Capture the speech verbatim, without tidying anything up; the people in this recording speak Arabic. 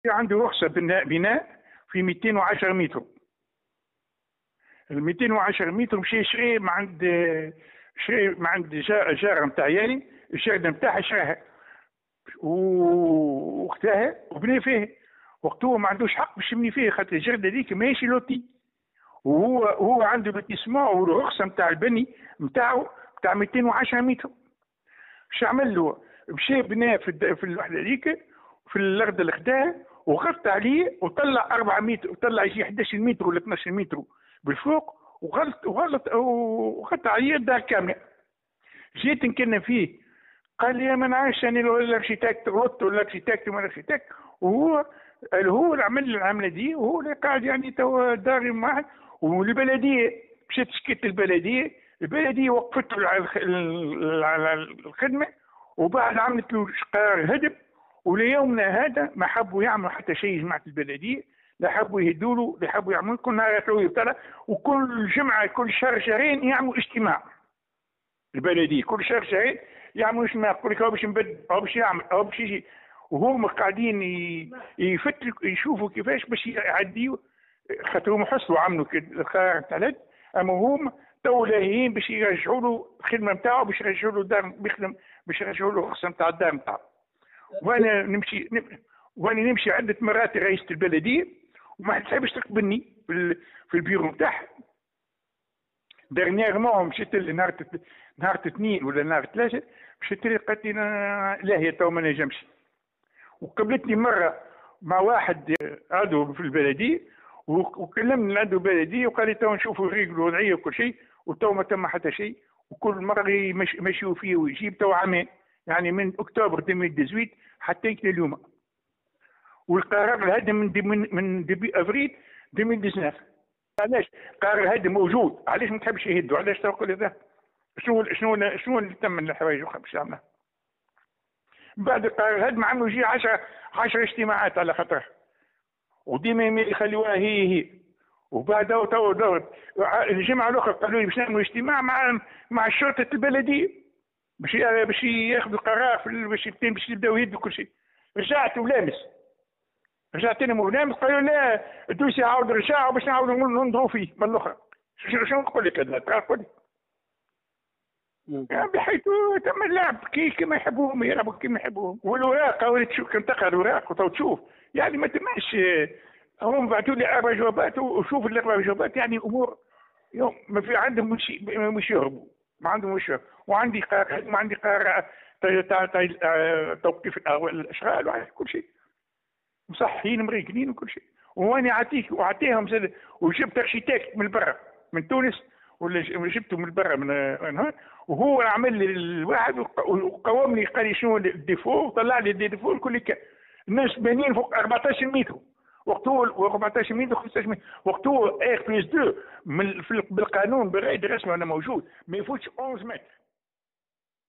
عنده رخصة بناء بناء في مئتين وعشرة متر. ال مئتين وعشرة متر مشى يشري من عند شري من عند جار نتاع يعني الجردة نتاعها شراها وقتها وبنى فيه. وقته ما عندوش حق باش يبني فيه خاطر الجردة هذيك ماشي لوتي، وهو هو عنده لوتيسمون والرخصة نتاع البني نتاعو نتاع مئتين وعشرة متر. اش عمل له؟ مشى بنى في في الوحدة هذيك في الارض اللي خداها وغطى عليه وطلع أربعة متر وطلع يجي احد عشر متر ولا اثناش متر بالفوق وغلط وغلط وغطى عليه الدار كامله. جيت نكلم فيه قال لي ما نعرفش انا الاركيتكت غلطت ولا الاركيتكت ولا الاركيتكت، وهو هو اللي عمل العمله دي وهو اللي قاعد يعني تو داري معاه. والبلديه مشات شكيت البلديه، البلديه وقفت له على الخدمه وبعد عملت له قرار هدم. وليومنا هذا ما حبوا يعملوا حتى شيء جماعه البلديه، لا حبوا يهدوا له لا حبوا يعملوا كل نهار يطلعوا يبتلى، وكل جمعه كل شهر شهرين يعملوا اجتماع. البلديه كل شهر شهرين يعملوا اجتماع يقول لك هو باش نبدل هو باش يعمل هو باش يجي، وهم قاعدين يفتلوا يشوفوا كيفاش باش يعديوا خاطر هم حصلوا عملوا القرار نتاع الهد، اما هم تو لاهيين باش يرجعوا له الخدمه نتاعو باش يرجعوا له الدار بيخدم باش يرجعوا له الرخصه نتاع الدار نتاعو. وانا نمشي وانا نمشي عده مرات رئيسة البلديه وما تحبش تقبلني في البيرو نتاعها. دارنييرمون مشيت نهار نهار اثنين ولا نهار ثلاثه مشيت لي قالت لي لا هي تو ما نجمش. وقبلتني مره مع واحد عضو في البلديه وكلمني عضو البلديه وقال لي تو نشوفوا الريق الوضعيه وكل شيء وتو ما تم حتى شيء، وكل مره يمشيوا فيه ويجيب تو عامين يعني من اكتوبر ألفين وثمانية عشر حتى اليوم. والقرار الهدم من دي من من ديبي افريل ألفين وتسعة عشر. علاش قرار الهدم موجود؟ علاش ما تحبش يهدوا؟ علاش تقول هذا؟ شنو شنو شنو اللي تم من الحوايج باش يعملها؟ بعد قرار الهدم عملوا يجي عشرة عشرة اجتماعات على خاطر وديما يخلوها هي هي. وبعد تو دور الجمعه الاخرى قالوا لي باش نعملوا اجتماع مع مع شرطه البلديه باش باش ياخذوا القرار في باش باش يبداو يهدوا كل شيء. رجعت ولامس رجعت انا ملامس قالوا لا الدوسي عاود رجعوا باش نعاودوا ننظروا فيه من الاخرى. شنو نقول لك هذا؟ تقول لي يعني بحيث تم اللعب كي كما يحبوهم يلعبوا كما يحبوهم. والوراق وليت تشوف كنت تقرا الوراق وتشوف يعني ما تماش. هم بعثوا لي اربع جوابات وشوف الاربع جوابات يعني امور يوم ما في عندهم مش مش يهربوا ما عندهم مش يهربوا. وعندي قرار ما عندي قرار توقيف الاشغال وعندي كل شيء مصحين مريقلين وكل شيء. واني عطيك وعطيهم وجبت ارشيتكت من برا من تونس ولا جبته من برا من هنا وهو عمل لي الواحد وقوم لي قال لي شنو الديفو وطلع لي الديفو الكل كان الناس بانين فوق أربعطاش متر وقته أربعطاش متر خمسطاش متر وقته اير بلس اثنين من بالقانون بالرأي الرسمي انا موجود ما يفوتش أحد عشر متر.